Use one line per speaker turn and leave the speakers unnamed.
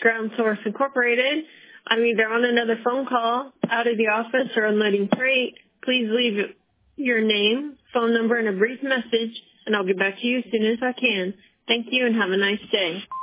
Ground Source Incorporated. I'm either on another phone call, out of the office, or unloading freight. Please leave your name, phone number, and a brief message, and I'll get back to you as soon as I can. Thank you and have a nice day.